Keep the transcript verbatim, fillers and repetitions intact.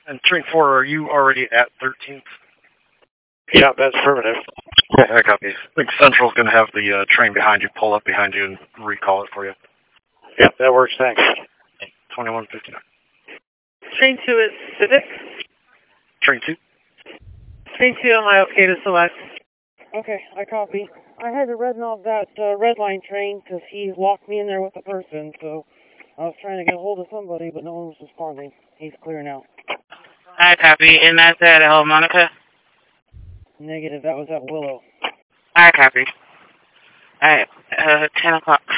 And train four, are you already at thirteenth? Yeah, that's affirmative. I copy. I think Central's going to have the uh, train behind you pull up behind you and recall it for you. Yep, that works, thanks. twenty-one fifty-nine. Train two is Civic. Train two? Train two, am I okay to select? Okay, I copy. I had to red knob that uh, red line train because he locked me in there with a person, so I was trying to get a hold of somebody, but no one was responding. He's clear now. I copy, and that's at El Monica? Negative, that was at Willow. I copy. Alright, uh, ten o'clock.